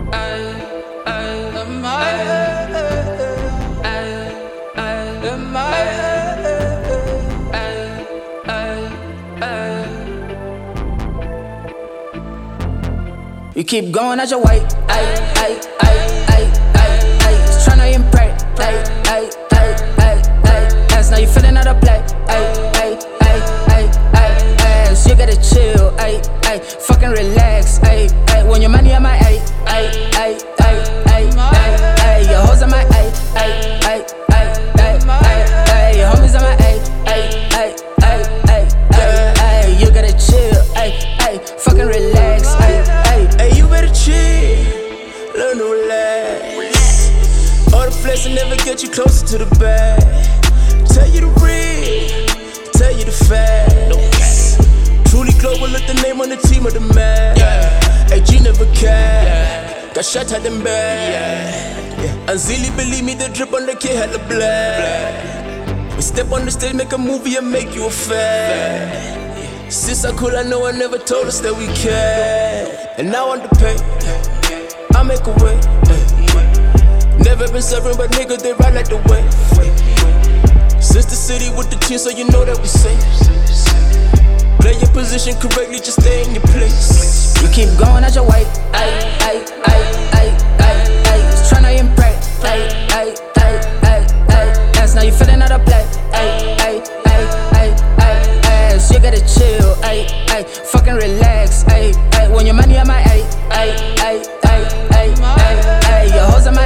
You keep going out your way, just tryna impress, now you feeling out of play, so you gotta chill, fucking relax, when your money on my your hoes on my your homies on my you gotta chill, fucking relax, you better chill, learn to relax. All the flex will never get you closer to the bag. Tell you the real, tell you the facts. Truly global, look the name on the team of the man. AG never cared, got shot at them bad. Unzilly, believe me, the drip on the kid hella black. We step on the stage, make a movie and make you a fan. Since I cool, I know I never told us that we care. And now on the pay, I make a way. Never been serving, but niggas, they ride like the wave. Since the city with the team, so you know that we safe. Play your position correctly, just stay in your place. You keep going out your way, just tryna impress, now you feeling out of play, so you gotta chill, fucking relax, when your money on my your hoes on my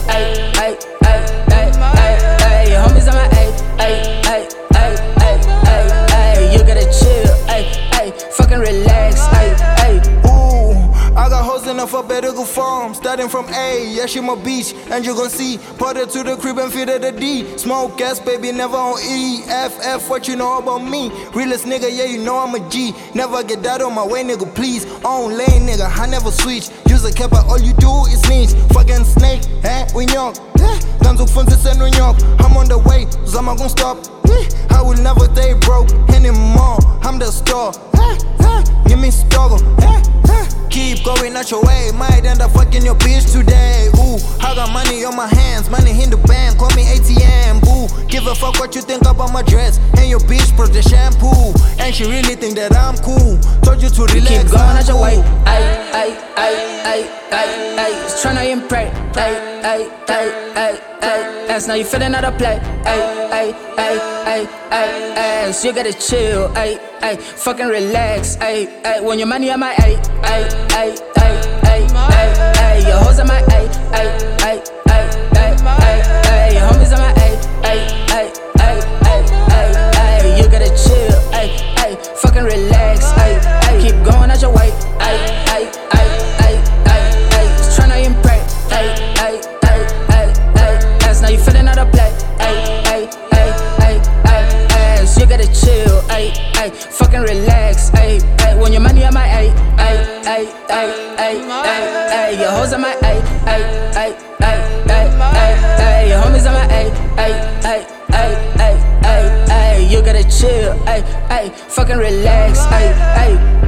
your homies on my you gotta chill, fucking relax, Ooh, I got hoes enough for better go farm. Starting from A, yeah, she my beach, and you gon' see. Put her to the crib and feed her the D. Smoke gas, baby, never on E. FF, what you know about me? Realest nigga, yeah, you know I'm a G. Never get that on my way, nigga, please. On lane, nigga, I never switch. Use a cap, all you do is sneeze. Fucking snake, we young. Guns up from in New York. I'm on the way, so I'm not gon' stop. I will never stay broke anymore. I'm the star. Give me struggle. Keep going out your way. Might end up fucking your bitch today. Ooh, I got money on my hands, money in the bank. Call me ATM. Boo, give a fuck what you think about my dress. And your bitch brought the shampoo. And she really think that I'm cool. Told you to relax. You keep going out your way, just tryna impress, now you feeling out of play, so you gotta chill, fucking relax, when your money on my your hoes on my your homies on my you gotta chill, fucking relax, keep going out your way, just tryna impress, now you feeling out of play, so you gotta chill, fucking relax, when your money on my your hoes on my your homies on my you gotta chill, fucking relax,